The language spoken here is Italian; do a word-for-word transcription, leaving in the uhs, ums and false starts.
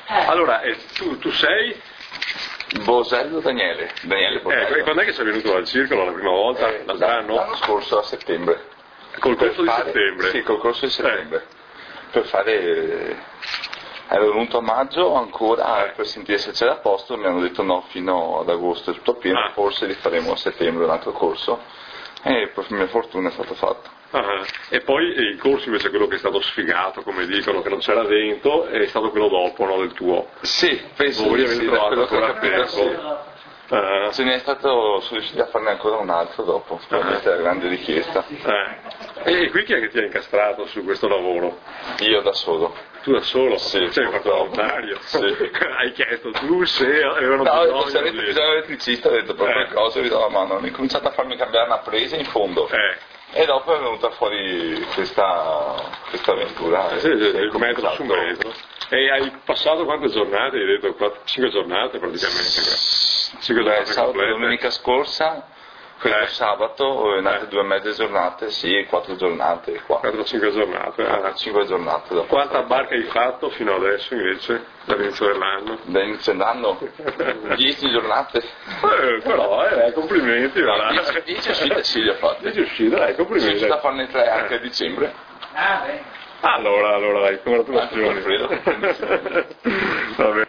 Allora, eh, tu, tu sei? Bosello Daniele, Daniele Bosello. Eh, e quando è che sei venuto al circolo la prima volta? Eh, L'altro anno? L'anno scorso, a settembre. Col corso di fare, settembre? Sì, col corso di settembre. Eh. Per fare... Ero venuto a maggio ancora eh. per sentire se c'era a posto, mi hanno detto no, fino ad agosto è tutto pieno, ah. forse rifaremo a settembre un altro corso. E per mia fortuna è stato fatto. Ah, e poi il corso invece quello che è stato sfigato, come dicono, che non c'era vento, è stato quello dopo, no, del tuo. Sì, penso Voi di avete sì, da trovato quello che ho ancora capito, sì. tempo. Uh, Ce n'è stato, sono riusciti a farne ancora un altro dopo, probabilmente la grande richiesta. Eh. E qui chi è che ti ha incastrato su questo lavoro? Io da solo. Tu da solo? Sì, sei fatto volontario? Sì. Hai chiesto tu se avevano no, bisogno se avete di... bisogno di elettricista, ho detto per Eh. qualcosa vi do la mano. Ho incominciato a farmi cambiare una presa in fondo. Eh. E dopo è venuta fuori questa, questa avventura. Eh, sì, sì, sì, il metro su metro. E hai passato quante giornate? Hai detto cinque giornate praticamente. cinque Beh, giornate sabato e complete. domenica scorsa, questo Eh. sabato, è nate Eh. due mezze giornate, sì, quattro giornate qua. quattro cinque giornate. quattro Ah. cinque giornate. Dopo. Quanta barca hai fatto fino adesso invece, dall'inizio dell'anno? Dall'inizio dell'anno, dieci giornate. Eh, però, eh, complimenti. No, No, dieci, dieci uscite sì, li ho fatte. dieci uscite, dai, Sono complimenti. riuscito a farne tre anche a dicembre. Allora, allora, dai, congratulazioni. Anche per Alfredo. Va bene.